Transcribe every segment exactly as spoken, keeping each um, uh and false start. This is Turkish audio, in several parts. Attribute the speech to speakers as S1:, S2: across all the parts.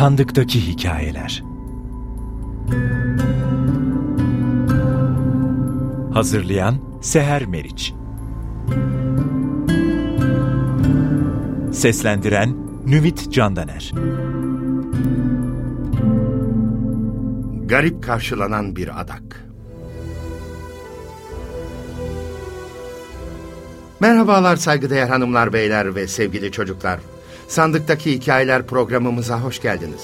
S1: Sandıktaki Hikayeler. Hazırlayan Seher Meriç. Seslendiren Nüvit Candaner.
S2: Garip karşılanan bir adak. Merhabalar saygıdeğer hanımlar, beyler ve sevgili çocuklar. Sandıktaki Hikayeler programımıza hoş geldiniz.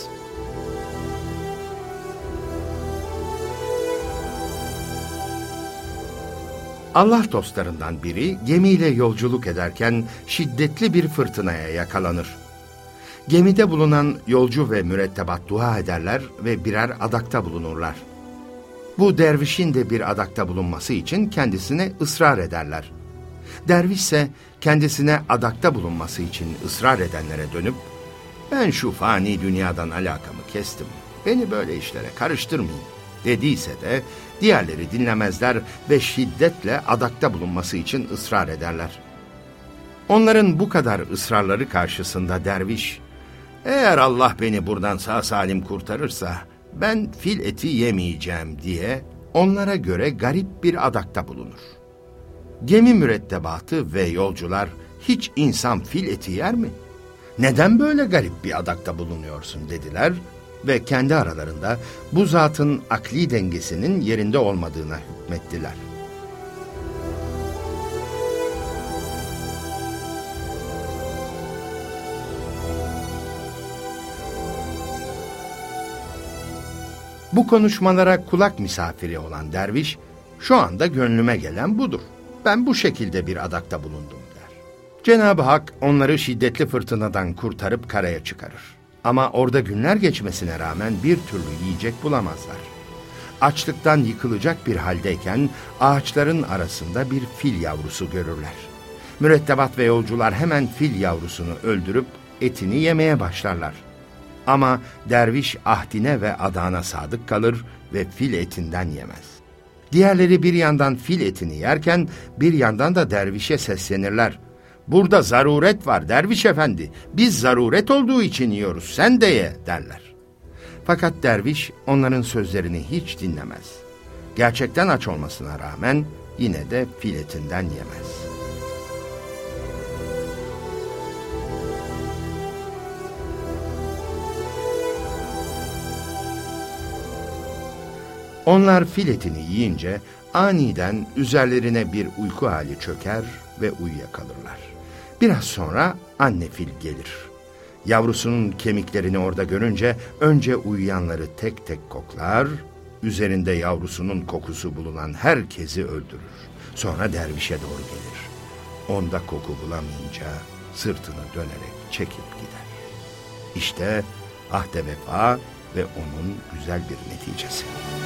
S2: Allah dostlarından biri gemiyle yolculuk ederken şiddetli bir fırtınaya yakalanır. Gemide bulunan yolcu ve mürettebat dua ederler ve birer adakta bulunurlar. Bu dervişin de bir adakta bulunması için kendisine ısrar ederler. Derviş ise kendisine adakta bulunması için ısrar edenlere dönüp, "Ben şu fani dünyadan alakamı kestim, beni böyle işlere karıştırmayın," dediyse de diğerleri dinlemezler ve şiddetle adakta bulunması için ısrar ederler. Onların bu kadar ısrarları karşısında derviş, "Eğer Allah beni buradan sağ salim kurtarırsa ben fil eti yemeyeceğim," diye onlara göre garip bir adakta bulunur. Gemi mürettebatı ve yolcular, "Hiç insan fil eti yer mi? Neden böyle garip bir adakta bulunuyorsun?" dediler ve kendi aralarında bu zatın akli dengesinin yerinde olmadığına hükmettiler. Bu konuşmalara kulak misafiri olan derviş, "Şu anda gönlüme gelen budur. Ben bu şekilde bir adakta bulundum," der. Cenab-ı Hak onları şiddetli fırtınadan kurtarıp karaya çıkarır. Ama orada günler geçmesine rağmen bir türlü yiyecek bulamazlar. Açlıktan yıkılacak bir haldeyken ağaçların arasında bir fil yavrusu görürler. Mürettebat ve yolcular hemen fil yavrusunu öldürüp etini yemeye başlarlar. Ama derviş ahdine ve adağına sadık kalır ve fil etinden yemez. Diğerleri bir yandan fil etini yerken bir yandan da dervişe seslenirler. "Burada zaruret var derviş efendi, biz zaruret olduğu için yiyoruz, sen de ye," derler. Fakat derviş onların sözlerini hiç dinlemez. Gerçekten aç olmasına rağmen yine de fil etinden yemez. Onlar fil etini yiyince aniden üzerlerine bir uyku hali çöker ve uyuyakalırlar. Biraz sonra anne fil gelir. Yavrusunun kemiklerini orada görünce önce uyuyanları tek tek koklar, üzerinde yavrusunun kokusu bulunan herkesi öldürür. Sonra dervişe doğru gelir. Onda koku bulamayınca sırtını dönerek çekip gider. İşte ahde vefa ve onun güzel bir neticesi.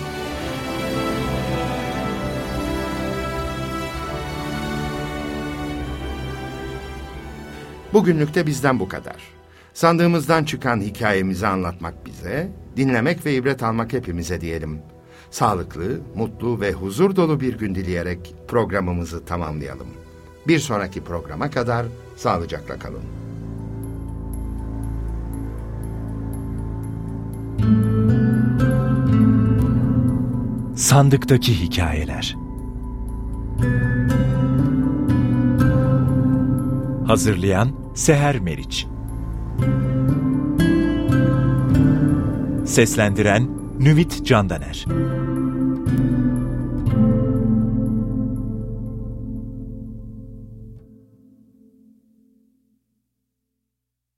S2: Bugünlük de bizden bu kadar. Sandığımızdan çıkan hikayemizi anlatmak bize, dinlemek ve ibret almak hepimize diyelim. Sağlıklı, mutlu ve huzur dolu bir gün dileyerek programımızı tamamlayalım. Bir sonraki programa kadar sağlıcakla kalın.
S1: Sandıktaki Hikayeler. Hazırlayan Seher Meriç. Seslendiren Nüvit Candaner.